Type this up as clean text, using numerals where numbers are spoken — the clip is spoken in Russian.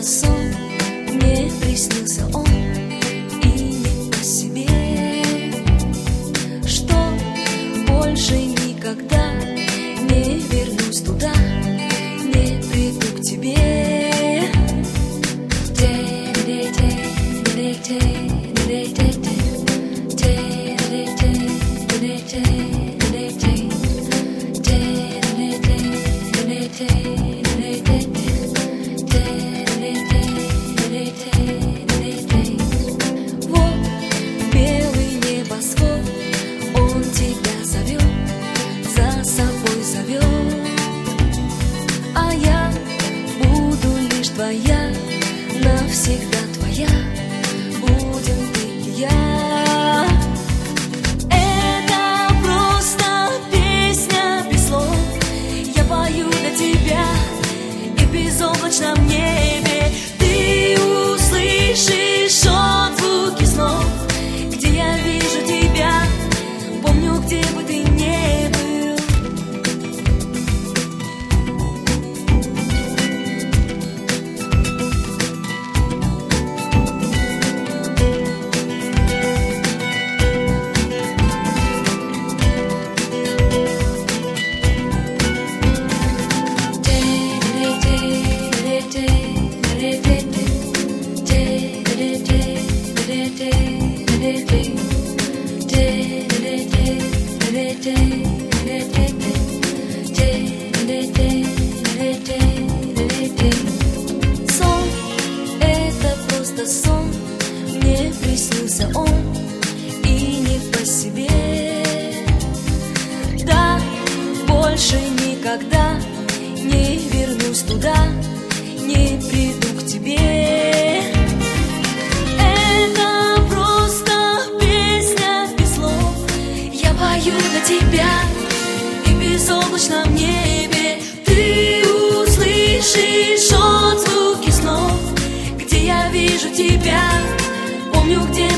сон, мне приснился он, и не по себе, что больше никогда не вернусь туда, не приду к тебе. Вот белый небосвод, он тебя зовет, за собой зовет, а я буду лишь твоя, навсегда твоя, будем ты и я. Это просто песня без слов, я пою для тебя, и в безоблачном небе ты услышишь отзвуки снов, где я вижу тебя, помню, где бы ты ни был. Сон — это просто сон, мне приснился он, и не по себе. Да, больше никогда не вернусь туда, не приду к тебе. Это просто песня без слов, я пою для тебя, и в безоблачном небе ты услышишь отзвуки снов, где я вижу тебя, помню, где